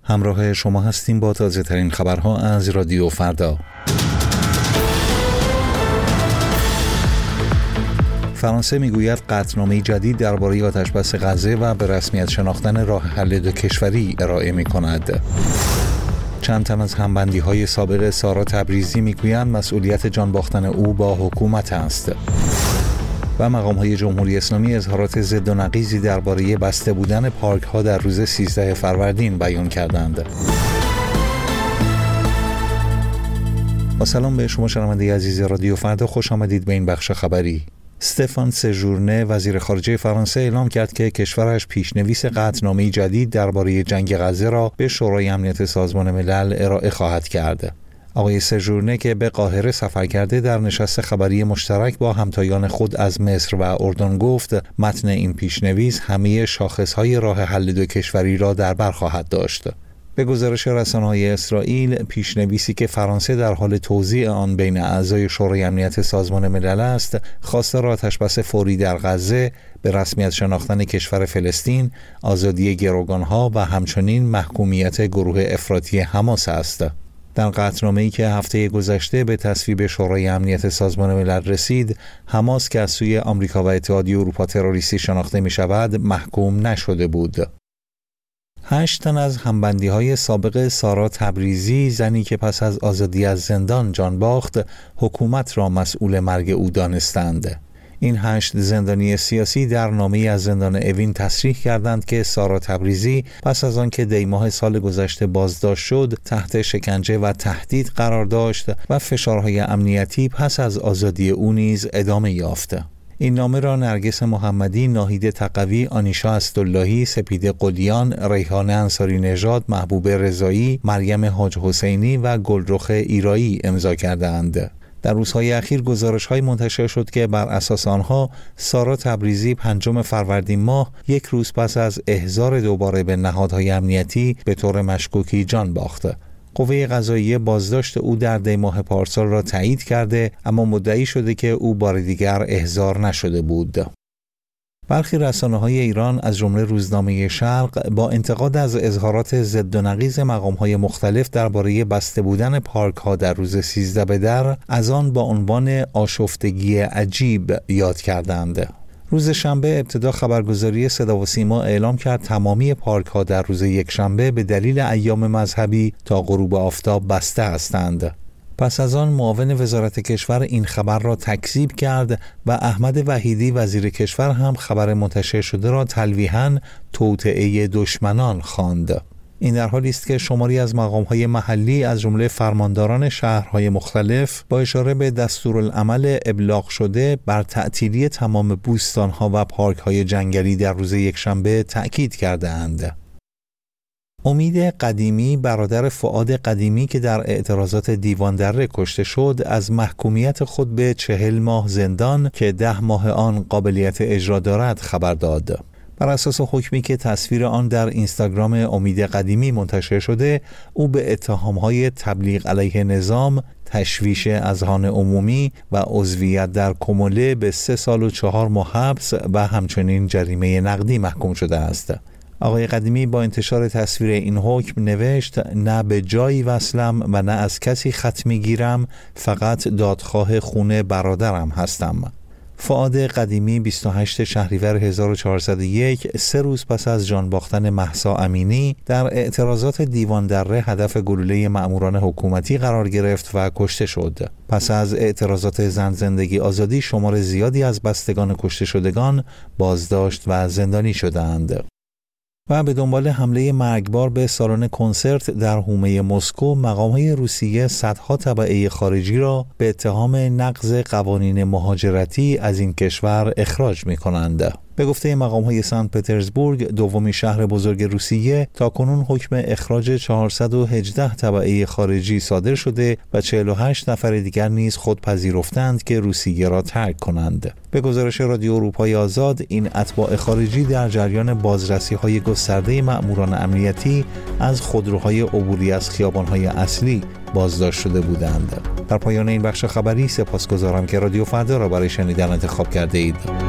همراه شما هستیم با تازه ترین خبرها از رادیو فردا. فرانسه میگوید قطعنامه‌ای جدید درباره آتش‌بس غزه و به رسمیت شناختن راه حل دو کشوری ارائه می‌کند. چند تن از همبندی‌های سابق سارا تبریزی میگویند مسئولیت جان باختن او با حکومت است. و مقام‌های جمهوری اسلامی اظهارات ضد و نقیضی درباره بسته بودن پارک‌ها در روز 13 فروردین بیان کردند. با سلام به شما شنونده عزیز رادیو فردا، خوش آمدید به این بخش خبری. استفان سژورنه وزیر خارجه فرانسه اعلام کرد که کشورش پیشنویس قطعنامه‌ای جدید درباره جنگ غزه را به شورای امنیت سازمان ملل ارائه خواهد کرد. آقای سژورنه که به قاهره سفر کرده در نشست خبری مشترک با همتایان خود از مصر و اردن گفت متن این پیشنویس همه شاخص‌های راه حل دو کشوری را در بر خواهد داشت. به گزارش رسانه‌های اسرائیل، پیشنویسی که فرانسه در حال توزیع آن بین اعضای شورای امنیت سازمان ملل است، خواستار آتش‌بس فوری در غزه، به رسمیت شناختن کشور فلسطین، آزادی گروگان‌ها و همچنین محکومیت گروه افراطی حماس است. در قطعنامه‌ای که هفته گذشته به تصویب شورای امنیت سازمان ملل رسید، حماس که از سوی آمریکا و اتحادیه اروپا تروریستی شناخته می‌شود، محکوم نشده بود. 8 تن از همبندی‌های سابق سارا تبریزی، زنی که پس از آزادی از زندان جان باخت، حکومت را مسئول مرگ او دانستند. این 8 زندانی سیاسی در نامه‌ای از زندان اوین تصریح کردند که سارا تبریزی پس از آن که دی ماه سال گذشته بازداشت شد، تحت شکنجه و تهدید قرار داشت و فشارهای امنیتی پس از آزادی او نیز ادامه یافت. این نامه را نرگس محمدی، ناهید تقوی، آنیشا اسداللهی، سپیده قلیان، ریحانه انصاری نژاد، محبوب رضایی، مریم حاج حسینی و گلرخ ایرایی امضا کردند. در روزهای اخیر گزارش‌های منتشر شد که بر اساس آنها سارا تبریزی 5 فروردین ماه، یک روز پس از احضار دوباره به نهادهای امنیتی، به طور مشکوکی جان باخت. قوه قضاییه بازداشت او در دی ماه پارسال را تایید کرده، اما مدعی شده که او بار دیگر احضار نشده بود. برخی رسانه‌های ایران از جمله روزنامه شرق با انتقاد از اظهارات ضد و نقیض مقام‌های مختلف درباره بسته بودن پارک‌ها در روز 13 بدر، از آن با عنوان آشفتگی عجیب یاد کردند. روز شنبه ابتدا خبرگزاری صدا و سیما اعلام کرد تمامی پارک‌ها در روز یکشنبه به دلیل ایام مذهبی تا غروب آفتاب بسته هستند. پس از آن معاون وزارت کشور این خبر را تکذیب کرد و احمد وحیدی وزیر کشور هم خبر منتشر شده را تلویحاً توطئه دشمنان خواند. این در حالی است که شماری از مقام‌های محلی از جمله فرمانداران شهرهای مختلف با اشاره به دستورالعمل ابلاغ شده بر تعطیلی تمام بوستان‌ها و پارک‌های جنگلی در روز یکشنبه تأکید کرده‌اند. امید قدیمی، برادر فؤاد قدیمی که در اعتراضات دیوان دره کشته شد، از محکومیت خود به 40 ماه زندان که 10 ماه آن قابلیت اجرا دارد خبر داد. بر اساس حکمی که تصویر آن در اینستاگرام امید قدیمی منتشر شده، او به اتهام‌های تبلیغ علیه نظام، تشویش اذهان عمومی و عضویت در کموله به 3 سال و 4 ماه حبس و همچنین جریمه نقدی محکوم شده است. آقای قدیمی با انتشار تصویر این حکم نوشت: نه به جایی وصلم و نه از کسی خط میگیرم، فقط دادخواه خون برادرم هستم. فؤاد قدیمی 28 شهریور 1401، 3 روز پس از جان باختن مهسا امینی، در اعتراضات دیوان دره هدف گلوله مأموران حکومتی قرار گرفت و کشته شد. پس از اعتراضات زن زندگی آزادی، شمار زیادی از بستگان کشته شدگان بازداشت و زندانی شدند. و به دنبال حمله مرگبار به سالن کنسرت در حومه مسکو، مقام‌های روسیه صدها تبعه خارجی را به اتهام نقض قوانین مهاجرتی از این کشور اخراج می‌کنند. به گفته مقام‌های سن پترزبورگ، دومین شهر بزرگ روسیه، تاکنون حکم اخراج 418 تبعه خارجی صادر شده و 48 نفر دیگر نیز خود پذیرفتند که روسیه را ترک کنند. به گزارش رادیو اروپای آزاد، این اتباع خارجی در جریان بازرسی‌های گسترده مأموران امنیتی از خودروهای عبوری از خیابان‌های اصلی بازداشت شده بودند. در پایان این بخش خبری سپاسگزارم که رادیو فردا را برای شنیدن انتخاب کرده اید.